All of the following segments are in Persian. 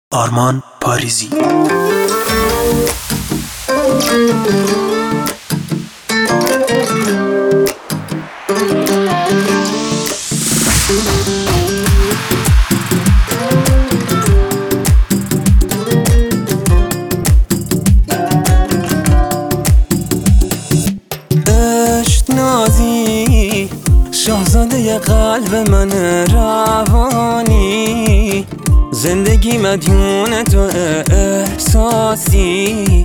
آرمان پاریزی. عشق نازی شاهزاده قلب من روانی، زندگی مدیون تو احساسی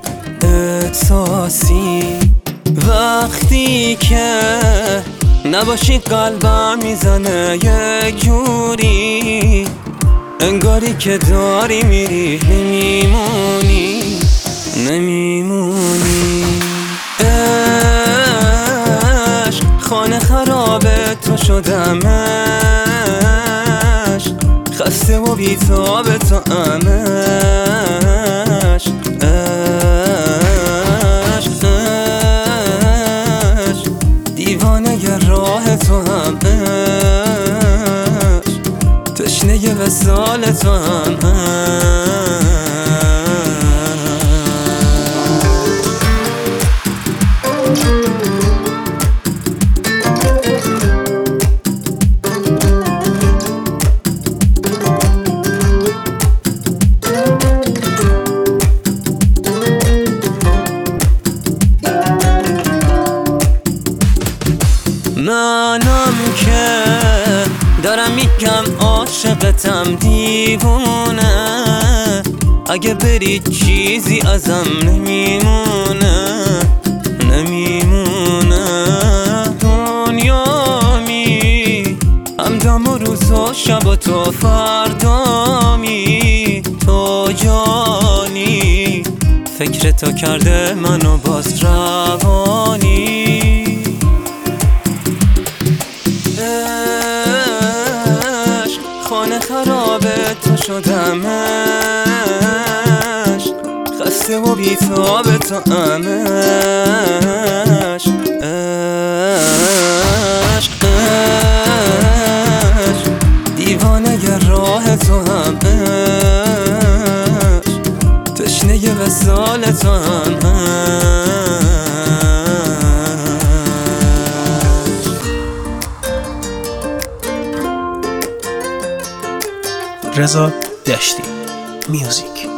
وقتی که نباشی قلبم میزنه یک جوری، انگاری که داری میری نمیمونی. عشق خانه خرابه تو شدمش، خسته و بیتاب تو امش. دیوانه ی راه تو همش، تشنه ی وصال تو همش. منم که دارم میگم عاشقتم دیوونه، اگه بری چیزی ازم نمیمونه. دنیامی همدم و روز و شب و تو فردامی، تو جانی فکر تو کرده منو باز روانی. خانه خرابه تو شدمش، خسته و بیتاب تو امش. دیوانه ی راه تو همش، تشنه ی وصال تو همش. رضا دشتی میوزیک.